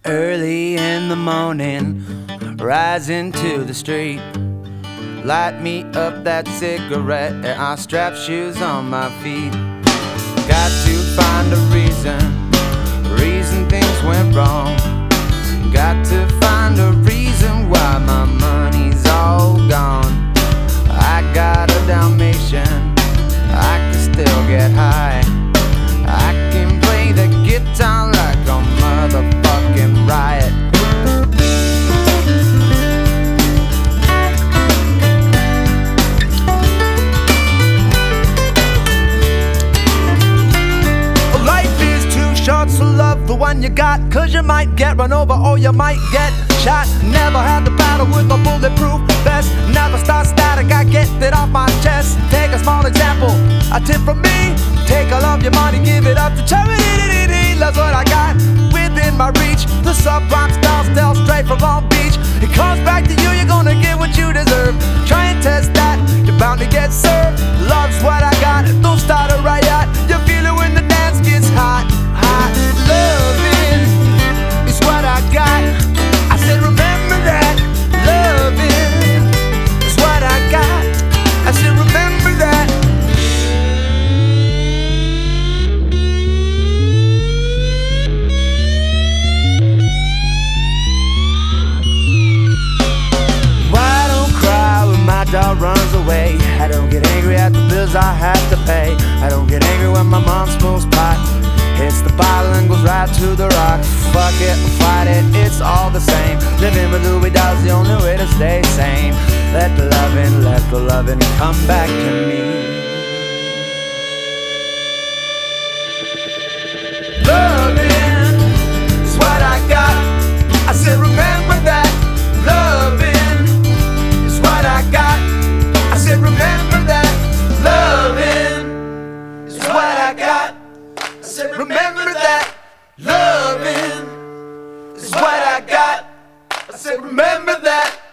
Early in the morning, rising to the street. Light me up that cigarette and I strap shoes on my feet. Got to find a reason things went wrong. Got to find a reason why my money's all gone. I got a Dalmatian, I can still get high. I can play the guitar like a motherfucking riot. Life is too short, so love the one you got, 'cause you might get run over or you might get shot. Never had to battle with a bulletproof vest. Never start static, I get it off my chest. Take a small example, a tip from me. Take all of your money, give it up to charity. That's what I got within my reach. The subprime style straight from Long Beach. It comes back to you, you're gonna get what you deserve. Try and test that, you're bound to get served. Love's what I got, don't start a riot. You feel it when the dance gets hot, hot. Loving is what I got. I said remember that. Loving is what I got. I said remember that. Dog runs away. I don't get angry at the bills I have to pay. I don't get angry when my mom smokes pot. Hits the bottle and goes right to the rock. Fuck it, fight it, it's all the same. Living with Louis Dog's the only way to stay sane. Let the loving come back to me. Loving is what I got. I said remember that. Loving is what I got. I said remember that. Loving is what I got. I said remember that. Loving is what I got. I said remember that.